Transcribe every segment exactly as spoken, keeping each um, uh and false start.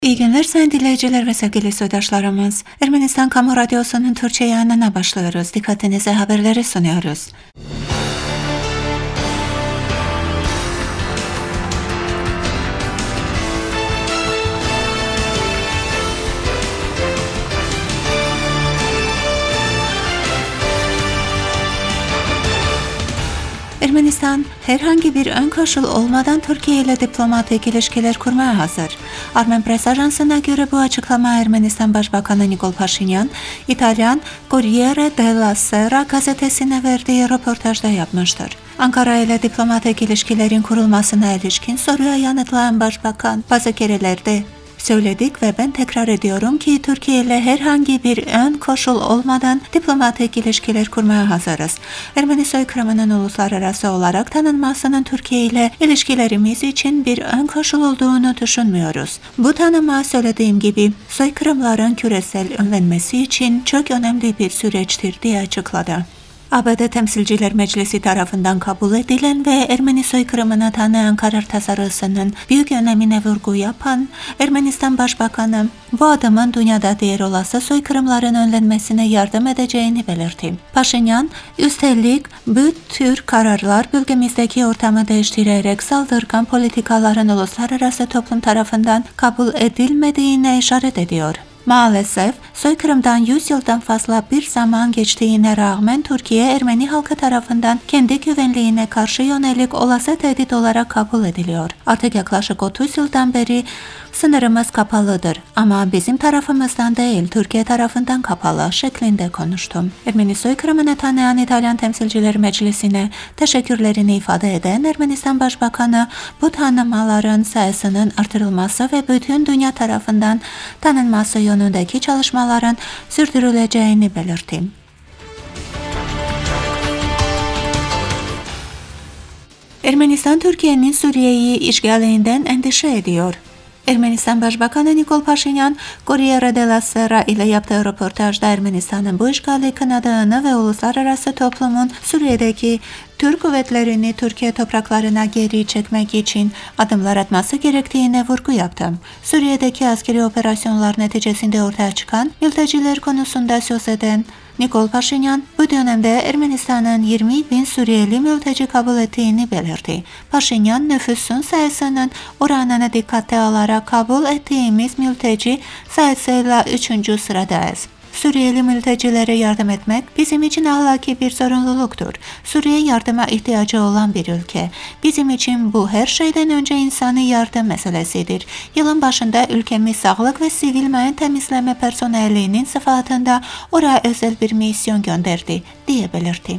İyi günler sayın dinleyiciler ve sevgili soydaşlarımız. Ermenistan Kamu Radyosu'nun Türkçe yayınına başlıyoruz. Dikkatinize haberleri sunuyoruz. Ermenistan herhangi bir ön koşul olmadan Türkiye ile diplomatik ilişkiler kurmaya hazır. Armen Press Ajansı'na göre bu açıklama Ermenistan Başbakanı Nikol Paşinyan, İtalyan Corriere della Sera gazetesine verdiği röportajda yapmıştır. Ankara ile diplomatik ilişkilerin kurulmasına ilişkin soruya yanıtlayan Başbakan bazı kerelerde söyledik ve ben tekrar ediyorum ki Türkiye ile herhangi bir ön koşul olmadan diplomatik ilişkiler kurmaya hazırız. Ermeni soykırımının uluslararası olarak tanınmasının Türkiye ile ilişkilerimiz için bir ön koşul olduğunu düşünmüyoruz. Bu tanıma söylediğim gibi soykırımların küresel önlenmesi için çok önemli bir süreçtir diye açıkladı. A B D Temsilciler Meclisi tarafından kabul edilen ve Ermeni soykırımına tanıyan karar tasarısının büyük önemine vurgu yapan Ermenistan Başbakanı bu adımın dünyada diğer olası soykırımların önlenmesine yardım edeceğini belirtti. Paşinyan, üstelik bu tür kararlar bölgemizdeki ortamı değiştirerek saldırgan politikaların uluslararası toplum tarafından kabul edilmediğine işaret ediyor. Maalesef soykırımdan yüz yıldan fazla bir zaman geçtiğine rağmen Türkiye Ermeni halkı tarafından kendi güvenliğine karşı yönelik olası tehdit olarak kabul ediliyor. Artık yaklaşık otuz yıldan beri sınırımız kapalıdır ama bizim tarafımızdan değil Türkiye tarafından kapalı şeklinde konuştum. Ermeni soykırımını tanıyan İtalyan Temsilciler Meclisi'ne teşekkürlerini ifade eden Ermenistan Başbakanı bu tanımaların sayısının artırılması ve bütün dünya tarafından tanınması yönündeki çalışmaların sürdürüleceğini belirtti. Ermenistan Türkiye'nin Suriye'yi işgalinden endişe ediyor. Ermenistan Başbakanı Nikol Paşinyan, Corriere della Sera ile yaptığı röportajda Ermenistan'ın bu işgali kınadığını ve uluslararası toplumun Suriye'deki Türk kuvvetlerini Türkiye topraklarına geri çekmek için adımlar atması gerektiğine vurgu yaptı. Suriye'deki askeri operasyonlar neticesinde ortaya çıkan mülteciler konusunda söz eden Nikol Paşinyan, bu dönemde Ermenistan'ın yirmi bin Suriyeli mülteci kabul ettiğini belirtti. Paşinyan, nüfusun sayısının oranına dikkate alarak kabul ettiğimiz mülteci sayısıyla üçüncü sıradayız. Suriyeli mültecilere yardım etmek bizim için ahlaki bir sorumluluktur. Suriye yardıma ihtiyacı olan bir ülke. Bizim için bu her şeyden önce insani yardım meselesidir. Yılın başında ülkemiz sağlık ve sivil mayın temizleme personelinin sıfatında oraya özel bir misyon gönderdi diye belirtti.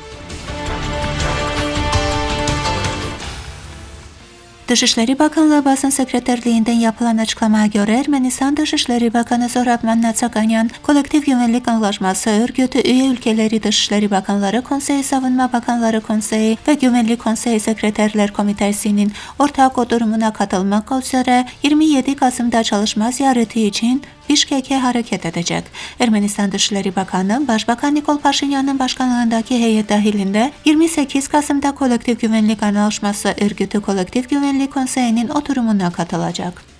Dışişleri Bakanlığı Basın Sekreterliğinden yapılan açıklamaya göre Ermenistan Dışişleri Bakanı Zohrab Manatsakanyan, Kolektif Güvenlik Anlaşması örgütü üye ülkeleri Dışişleri Bakanları Konseyi, Savunma Bakanları Konseyi ve Güvenlik Konseyi Sekreterler Komitesi'nin ortak oturumuna katılmak üzere yirmi yedi Kasım'da çalışma ziyareti için Bişkek'e hareket edecek. Ermenistan Dışişleri Bakanı, Başbakan Nikol Paşinyan'ın başkanlığındaki heyet dahilinde yirmi sekiz Kasım'da Kolektif Güvenlik Anlaşması örgütü Kolektif Güvenlik Konseyi'nin oturumuna katılacak.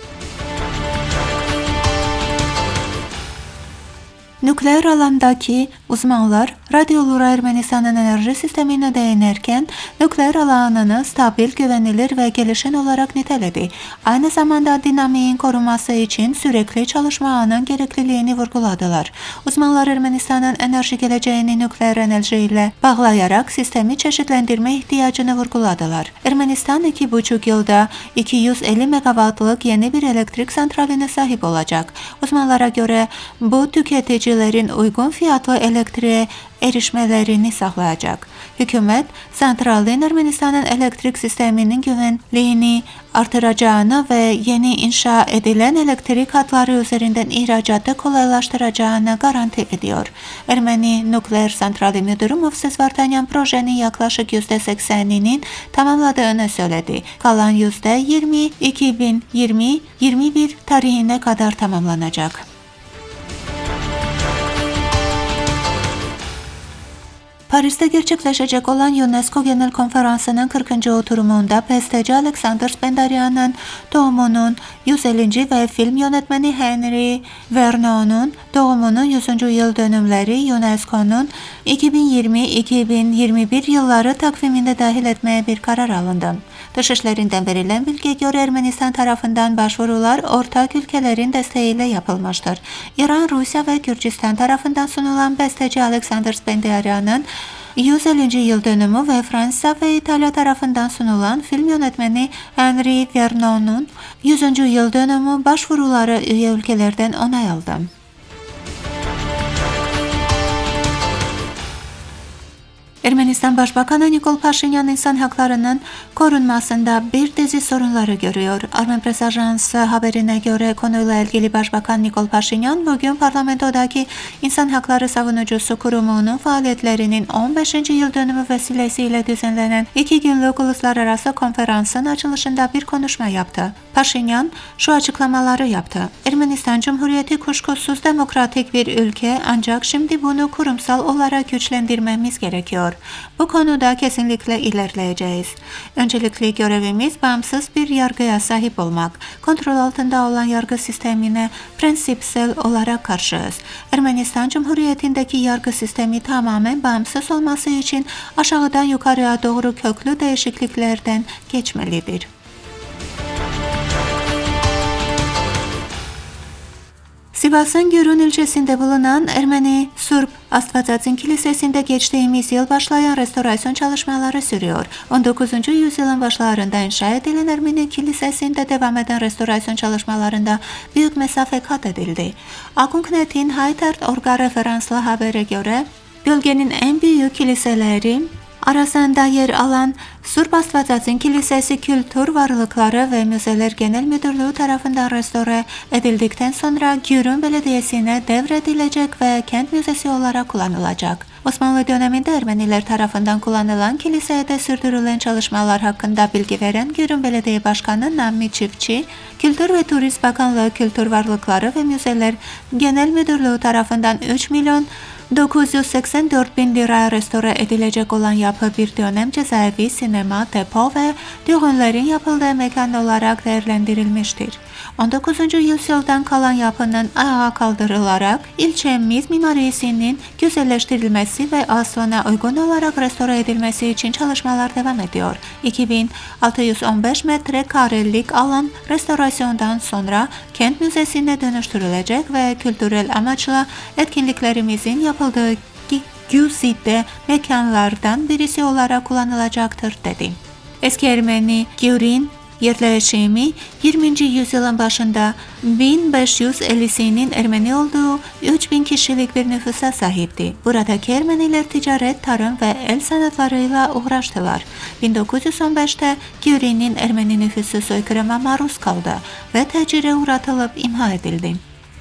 Nükleer alandaki uzmanlar radyolura Ermenistan'ın enerji sistemine değinerken nükleer alanını stabil, güvenilir ve gelişen olarak niteledi. Aynı zamanda dinamiğin korunması için sürekli çalışmanın gerekliliğini vurguladılar. Uzmanlar Ermenistan'ın enerji geleceğini nükleer enerjiyle bağlayarak sistemi çeşitlendirme ihtiyacını vurguladılar. Ermenistan iki buçuk yılda iki yüz elli megawattlık yeni bir elektrik santraline sahip olacak. Uzmanlara göre bu tüketici uygun fiyatlı elektriğe erişmelerini sağlayacak. Hükümet, santralin Ermenistan'ın elektrik sisteminin güvenliğini artıracağını ve yeni inşa edilen elektrik hatları üzerinden ihracatı kolaylaştıracağını garanti ediyor. Ermeni Nükleer Santrali Müdürü Movses Vartanyan projenin yaklaşık yüzde sekseninin tamamladığını söyledi. Kalan yüzde yirmi iki bin yirmi yirmi bir tarihine kadar tamamlanacak. Paris'te gerçekleşecek olan UNESCO Genel Konferansı'nın kırkıncı oturumunda besteci Alexander Spendiarya'nın doğumunun yüz ellinci ve film yönetmeni Henry Vernon'un doğumunun yüzüncü yıl dönümleri UNESCO'nun iki bin yirmi iki bin yirmi bir yılları takvimine dahil etmeye bir karar alındı. Dışişlerinden verilen bilgiye göre Ermenistan tarafından başvurular ortak ülkelerin desteğiyle yapılmıştır. İran, Rusya ve Gürcistan tarafından sunulan besteci Alexander Spendiarya'nın yüz ellinci yıl dönümü ve Fransa ve İtalya tarafından sunulan film yönetmeni Henry Vernon'un yüzüncü yıl dönümü başvuruları üye ülkelerden onay aldı. Ermenistan Başbakanı Nikol Paşinyan insan haklarının korunmasında bir dizi sorunları görüyor. Armen Press Ajansı haberine göre konuyla ilgili Başbakan Nikol Paşinyan bugün parlamentodaki İnsan Hakları Savunucusu Kurumu'nun faaliyetlerinin on beşinci yıl dönümü vesilesiyle düzenlenen iki günlük uluslararası konferansın açılışında bir konuşma yaptı. Paşinyan şu açıklamaları yaptı. Ermenistan Cumhuriyeti kuşkusuz demokratik bir ülke, ancak şimdi bunu kurumsal olarak güçlendirmemiz gerekiyor. Bu konuda kesinlikle ilerleyeceğiz. Öncelikli görevimiz bağımsız bir yargıya sahip olmak. Kontrol altında olan yargı sistemine prensipsel olarak karşıyız. Ermenistan Cumhuriyeti'ndeki yargı sistemi tamamen bağımsız olması için aşağıdan yukarıya doğru köklü değişikliklerden geçmelidir. Sivas'ın Gürün ilçesinde bulunan Ermeni Surp Astvadzadzin Kilisesi'nde geçtiğimiz yıl başlayan restorasyon çalışmaları sürüyor. on dokuzuncu yüzyılın başlarında inşa edilen Ermeni Kilisesi'nde devam eden restorasyon çalışmalarında büyük mesafe kat edildi. Akunk.net'in Haytart Orga referanslı habere göre bölgenin en büyük kiliseleri arasında yer alan Surp Astvadzadzin Kilisesi Kültür Varlıkları ve Müzeler Genel Müdürlüğü tarafından restore edildikten sonra Gürün Belediyesi'ne devredilecek ve kent müzesi olarak kullanılacak. Osmanlı döneminde Ermeniler tarafından kullanılan kilisede sürdürülen çalışmalar hakkında bilgi veren Gürün Belediye Başkanı Nammi Çiftçi, Kültür ve Turizm Bakanlığı Kültür Varlıkları ve Müzeler Genel Müdürlüğü tarafından üç milyon dokuz yüz seksen dört bin liraya restore edilecek olan yapı bir dönem cezaevi, sinema, depo ve düğünlerin yapıldığı mekan olarak değerlendirilmiştir. on dokuzuncu yüzyıldan kalan yapının ayağa kaldırılarak ilçemiz mimarisinin güzelleştirilmesi ve aslına uygun olarak restore edilmesi için çalışmalar devam ediyor. iki bin altı yüz on beş metrekarelik alan restorasyondan sonra kent müzesine dönüştürülecek ve kültürel amaçla etkinliklerimizin yapıldığı güzide mekanlardan birisi olarak kullanılacaktır dedi. Eski Ermeni Gürün yerleşimi yirminci yüzyılın başında bin beş yüz ellisinin Ermeni olduğu üç bin kişilik bir nüfusa sahipti. Buradaki Ermeniler ticaret, tarım ve el sanatlarıyla uğraştılar. bin dokuz yüz on beşte Gürün'ün Ermeni nüfusu soykırıma maruz kaldı ve tecire uğratılıp imha edildi.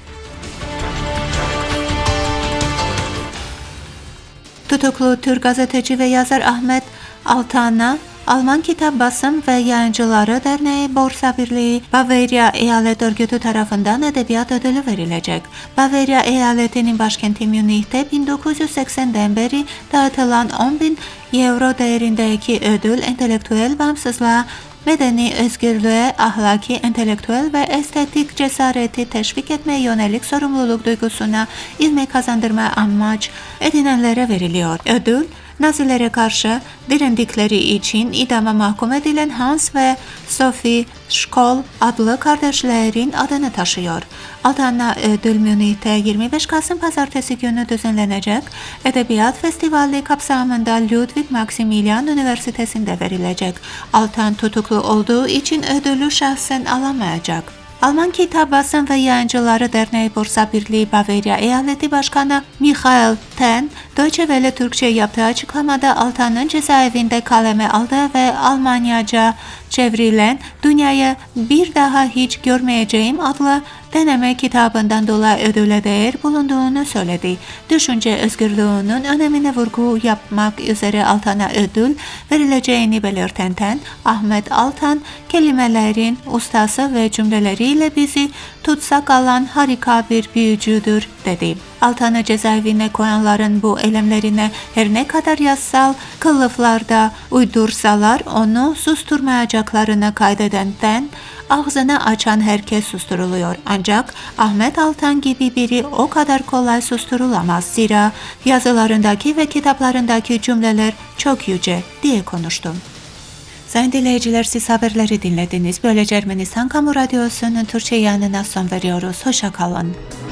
Tutuklu Türk gazeteci ve yazar Ahmet Altan'a Alman Kitap Basım ve Yayıncıları Derneği Borsa Birliği Bavarya Eyalet Örgütü tarafından edebiyat ödülü verilecek. Bavarya eyaletinin başkenti Münih'te bin dokuz yüz seksenden beri dağıtılan on bin euro değerindeki ödül entelektüel bağımsızlığa, medeni özgürlüğe, ahlaki, entelektüel ve estetik cesareti teşvik etmeye yönelik sorumluluk duygusuna ivme kazandırma amaç edinenlere veriliyor. Ödül, Nazilere karşı direndikleri için idama mahkum edilen Hans ve Sophie Scholl adlı kardeşlerin adını taşıyor. Altan'a ödül Münih'te yirmi beş Kasım Pazartesi günü düzenlenecek Edebiyat Festivali kapsamında Ludwig Maximilian Üniversitesi'nde verilecek. Altan tutuklu olduğu için ödülü şahsen alamayacak. Alman Kitap Basım ve Yayıncıları Derneği Borsa Birliği Bavarya Eyaleti Başkanı Michael Ten, Deutsche Welle Türkçe yaptığı açıklamada Altan'ın cezaevinde kaleme aldığı ve Almanyaca çevrilen Dünyayı Bir Daha Hiç Görmeyeceğim adlı deneme kitabından dolayı ödüle değer bulunduğunu söyledi. Düşünce özgürlüğünün önemine vurgu yapmak üzere Altan'a ödül verileceğini belirten Ten, Ahmet Altan, kelimelerin ustası ve cümleleriyle bizi tutsak alan harika bir büyücüdür dedi. Altan'ı cezaevine koyanların bu eylemlerine her ne kadar yazsal kılıflarda uydursalar onu susturmayacaklarını kaydedenden ağzını açan herkes susturuluyor. Ancak Ahmet Altan gibi biri o kadar kolay susturulamaz. Zira yazılarındaki ve kitaplarındaki cümleler çok yüce diye konuştum. Sayın dinleyiciler, siz haberleri dinlediniz. Böylece Ermenistan Kamu Radyosu'nun Türkçe yayınına son veriyoruz. Hoşça kalın.